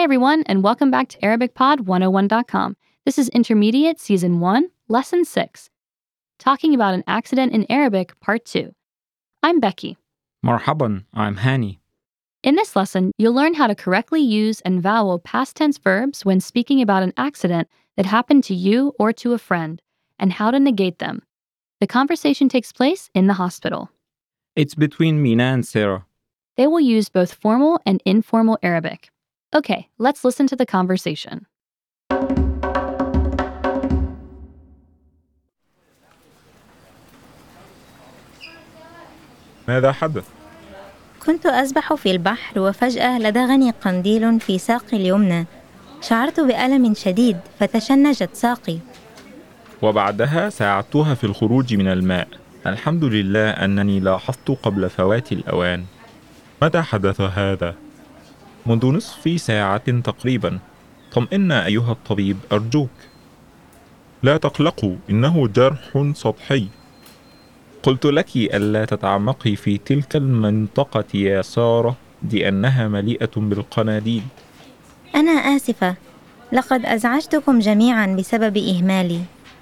everyone, and welcome back to ArabicPod101.com. This is Intermediate Season 1, Lesson 6, talking about an accident in Arabic, Part 2. I'm Becky. مرحبا, I'm Hani. In this lesson, you'll learn how to correctly use and vowel past tense verbs when speaking about an accident that happened to you or to a friend, and how to negate them. The conversation takes place in the hospital. It's between Mina and Sarah. They will use both formal and informal Arabic. Okay, let's listen to the conversation. ماذا حدث؟ كنت أسبح في البحر وفجأة لدغني قنديل في ساقي اليمنى. شعرت بألم شديد فتشنجت ساقي. وبعدها ساعدتها في الخروج من الماء. الحمد لله أنني لاحظت قبل فوات الأوان. متى حدث هذا؟ منذ نصف ساعة تقريبا. طمئن أيها الطبيب أرجوك. لا تقلقوا، إنه جرح سطحي. قلت لك ألا تتعمقي في تلك المنطقة يا سارة لأنها مليئة بالقناديل. أنا آسفة، لقد أزعجتكم جميعا بسبب إهمالي.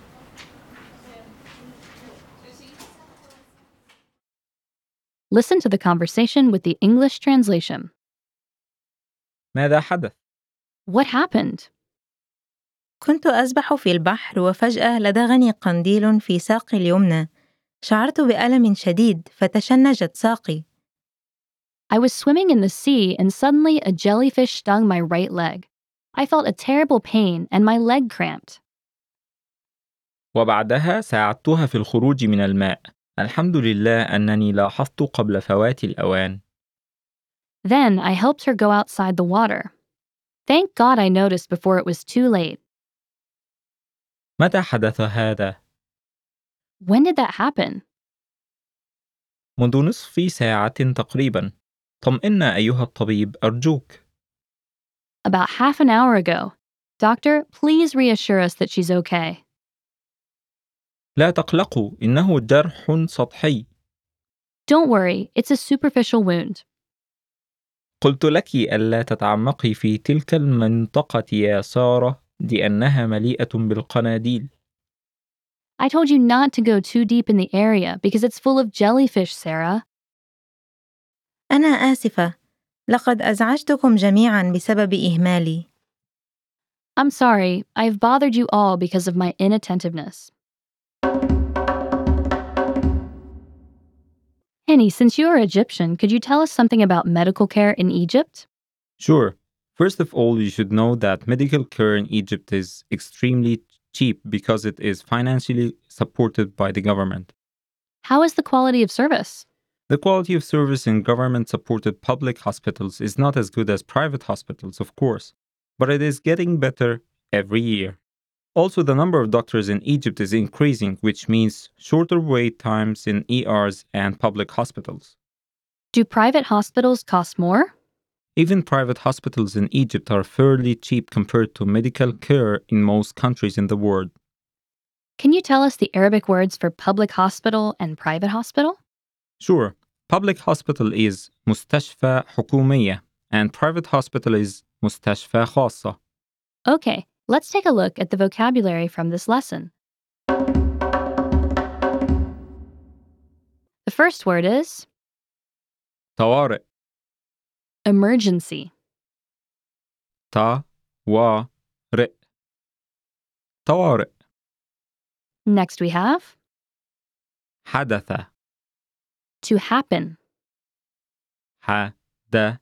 Listen to the conversation with the English translation. ماذا حدث؟ What happened? كنت أسبح في البحر وفجأة لدغني قنديل في ساقي اليمنى. شعرت بألم شديد فتشنجت ساقي. I was swimming in the sea and suddenly a jellyfish stung my right leg. I felt a terrible pain and my leg cramped. وبعدها ساعدتها في الخروج من الماء. الحمد لله أنني لاحظت قبل فوات الأوان. Then I helped her go outside the water. Thank God I noticed before it was too late. متى حدث هذا؟ When did that happen? منذ نصف ساعة تقريبا. طمئن أيها الطبيب أرجوك. About half an hour ago. Doctor, please reassure us that she's okay. لا تقلقوا، إنه جرح سطحي. Don't worry, it's a superficial wound. قلت لك ألا تتعمقي في تلك المنطقة يا سارة لأنها مليئة بالقناديل. I told you not to go too deep in the area because it's full of jellyfish, Sarah. أنا آسفة، لقد أزعجتكم جميعا بسبب إهمالي. I'm sorry, I've bothered you all because of my inattentiveness. Henny, since you are Egyptian, could you tell us something about medical care in Egypt? Sure. First of all, you should know that medical care in Egypt is extremely cheap because it is financially supported by the government. How is the quality of service? The quality of service in government-supported public hospitals is not as good as private hospitals, of course, but it is getting better every year. Also, the number of doctors in Egypt is increasing, which means shorter wait times in ERs and public hospitals. Do private hospitals cost more? Even private hospitals in Egypt are fairly cheap compared to medical care in most countries in the world. Can you tell us the Arabic words for public hospital and private hospital? Sure, public hospital is مستشفى حكومية and private hospital is مستشفى خاصة. Okay, let's take a look at the vocabulary from this lesson. The first word is طوارئ. emergency. طوارئ. طوارئ. Next we have حدث. to happen. حدث.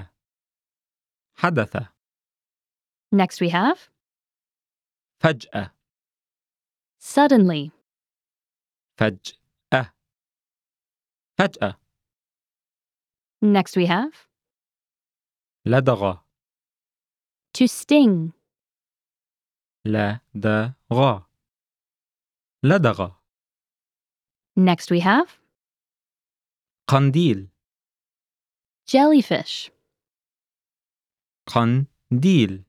حدث. Next we have فجأة. suddenly. فجأة. فجأة. Next we have لدغ. to sting. لدغ. لدغ. Next we have قنديل. jellyfish. قنديل.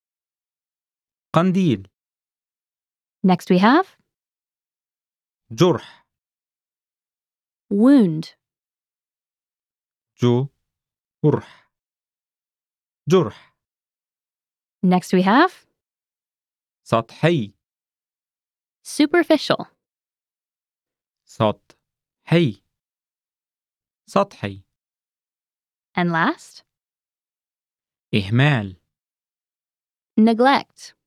قنديل. Next we have جرح. wound. جرح. جرح. Next we have سطحي. superficial. سطحي. سطحي. And last, إهمال. neglect.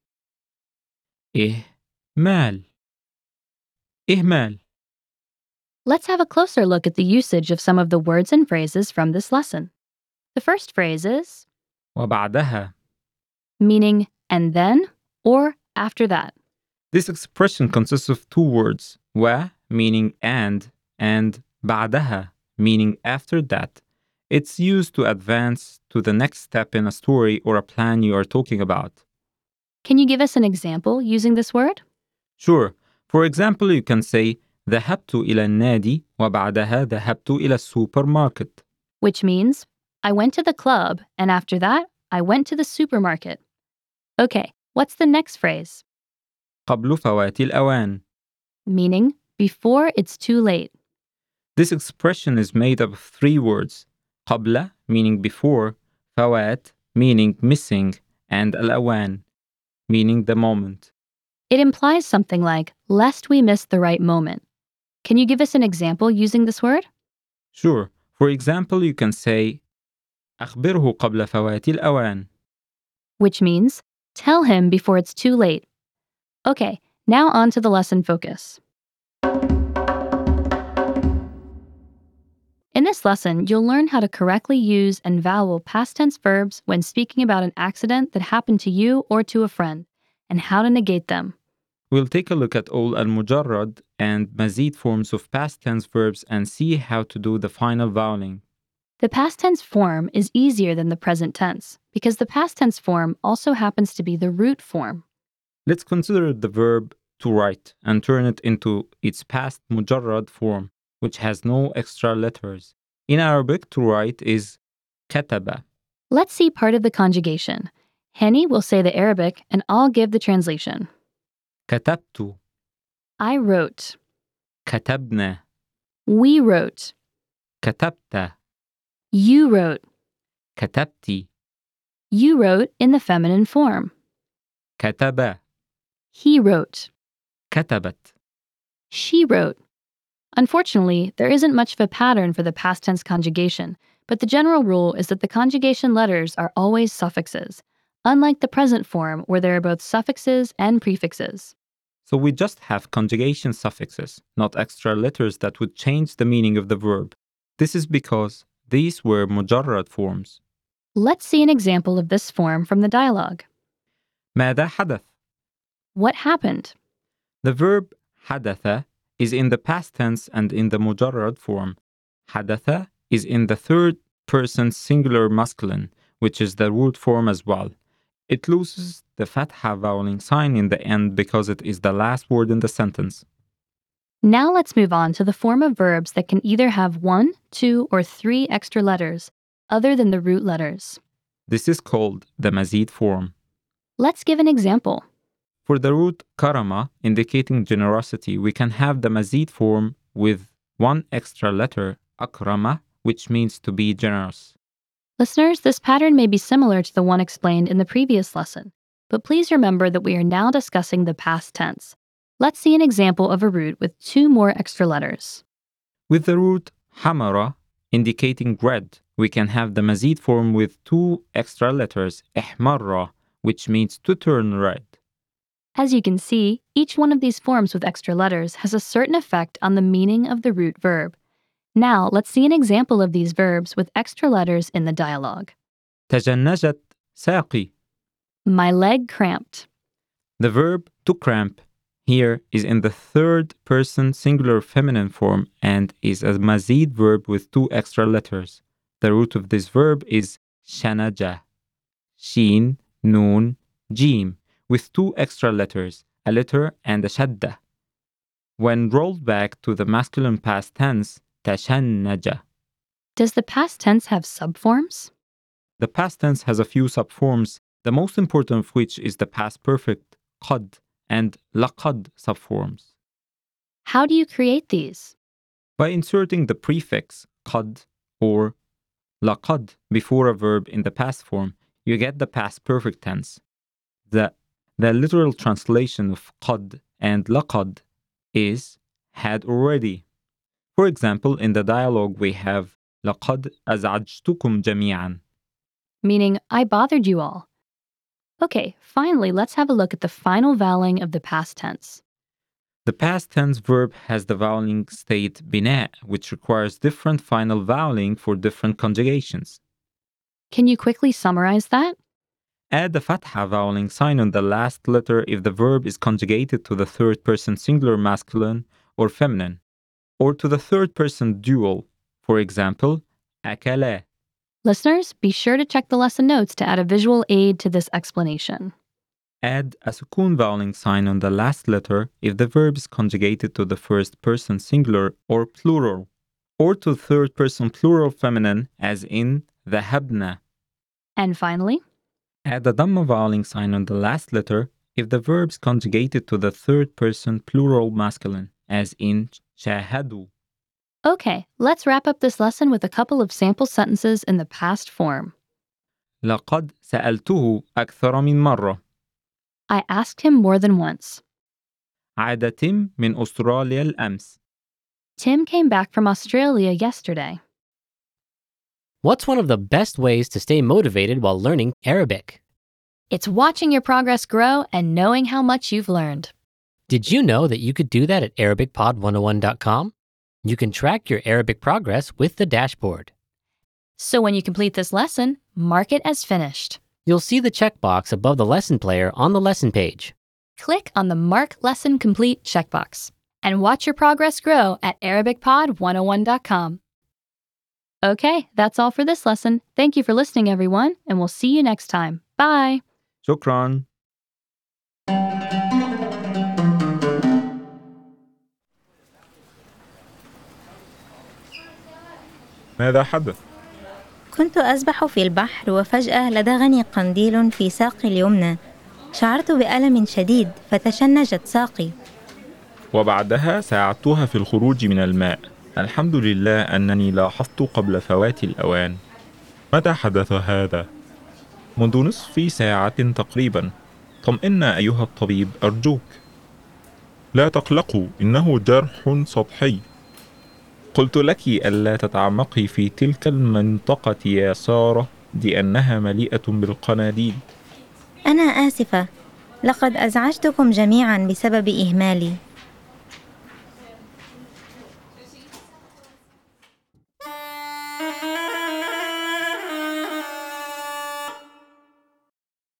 إهمال. إهمال. Let's have a closer look at the usage of some of the words and phrases from this lesson. The first phrase is وبعدها. meaning and then or after that. This expression consists of two words, و meaning and بعدها meaning after that. It's used to advance to the next step in a story or a plan you are talking about. Can you give us an example using this word? Sure. For example, you can say ذهبت إلى النادي وبعدها ذهبت إلى السوبرماركت. Which means I went to the club and after that I went to the supermarket. Okay, what's the next phrase? قبل فوات الأوان. Meaning before it's too late. This expression is made up of three words. قبل meaning before, فوات meaning missing, and الأوان meaning the moment. It implies something like, lest we miss the right moment. Can you give us an example using this word? Sure. For example, you can say أخبره قبل فوات الأوان. Which means, tell him before it's too late. Okay, now on to the lesson focus. In this lesson, you'll learn how to correctly use and vowel past tense verbs when speaking about an accident that happened to you or to a friend, and how to negate them. We'll take a look at all al-mujarrad and mazid forms of past tense verbs and see how to do the final voweling. The past tense form is easier than the present tense because the past tense form also happens to be the root form. Let's consider the verb to write and turn it into its past mujarrad form, which has no extra letters. In Arabic, to write is kataba. Let's see part of the conjugation. Henny will say the Arabic and I'll give the translation. كتبت. I wrote. كتبنا. We wrote. كتبت. You wrote. كتبتي. You wrote in the feminine form. كتب. He wrote. كتبت. She wrote. Unfortunately, there isn't much of a pattern for the past tense conjugation, but the general rule is that the conjugation letters are always suffixes, unlike the present form where there are both suffixes and prefixes. So we just have conjugation suffixes, not extra letters that would change the meaning of the verb. This is because these were mujarrad forms. Let's see an example of this form from the dialogue. ماذا حدث? What happened? The verb حدث is in the past tense and in the mujarrad form. حدث is in the third person singular masculine, which is the root form as well. It loses the fatha voweling sign in the end because it is the last word in the sentence. Now let's move on to the form of verbs that can either have 1, 2, or 3 extra letters, other than the root letters. This is called the mazid form. Let's give an example. For the root karama, indicating generosity, we can have the mazid form with one extra letter, akrama, which means to be generous. Listeners, this pattern may be similar to the one explained in the previous lesson, but please remember that we are now discussing the past tense. Let's see an example of a root with 2 more extra letters. With the root hamara, indicating red, we can have the mazid form with 2 extra letters, ihmarra, which means to turn red. As you can see, each one of these forms with extra letters has a certain effect on the meaning of the root verb. Now, let's see an example of these verbs with extra letters in the dialogue. تجنجت ساقي. My leg cramped. The verb to cramp here is in the third person singular feminine form and is a mazid verb with 2 extra letters. The root of this verb is shanaja, sheen, noon, jim, with 2 extra letters, a letter and a shadda. When rolled back to the masculine past tense, tashannaja. Does the past tense have subforms? The past tense has a few subforms, the most important of which is the past perfect, qad, and laqad subforms. How do you create these? By inserting the prefix qad or laqad before a verb in the past form, you get the past perfect tense. The literal translation of قد and لقد is had already. For example, in the dialogue we have لقد أزعجتكم جميعا. Meaning, I bothered you all. Okay, finally, let's have a look at the final voweling of the past tense. The past tense verb has the voweling state بناء, which requires different final voweling for different conjugations. Can you quickly summarize that? Add the fatha voweling sign on the last letter if the verb is conjugated to the third person singular masculine or feminine, or to the third person dual, for example, أكلا. Listeners, be sure to check the lesson notes to add a visual aid to this explanation. Add a sukun voweling sign on the last letter if the verb is conjugated to the first person singular or plural, or to third person plural feminine as in ذهبنا. And finally, add a dhamma voweling sign on the last letter if the verb is conjugated to the third person plural masculine as in شاهدوا. okay, let's wrap up this lesson with a couple of sample sentences in the past form. لقد سألته أكثر من مرة. I asked him more than once. عاد تيم من أستراليا الأمس. Tim came back from Australia yesterday. What's one of the best ways to stay motivated while learning Arabic? It's watching your progress grow and knowing how much you've learned. Did you know that you could do that at ArabicPod101.com? You can track your Arabic progress with the dashboard. So when you complete this lesson, mark it as finished. You'll see the checkbox above the lesson player on the lesson page. Click on the Mark Lesson Complete checkbox and watch your progress grow at ArabicPod101.com. Okay, that's all for this lesson. Thank you for listening, everyone, and we'll see you next time. Bye. شكراً. ماذا حدث؟ كنت أسبح في البحر وفجأة لدغني قنديل في ساقي اليمنى. شعرت بألم شديد فتشنجت ساقي. وبعدها ساعدتها في الخروج من الماء. الحمد لله أنني لاحظت قبل فوات الأوان. متى حدث هذا؟ منذ نصف ساعة تقريبا. طمئن أيها الطبيب أرجوك. لا تقلقوا، إنه جرح سطحي. قلت لك ألا تتعمقي في تلك المنطقة يا سارة لأنها مليئة بالقناديل. أنا آسفة، لقد أزعجتكم جميعا بسبب إهمالي.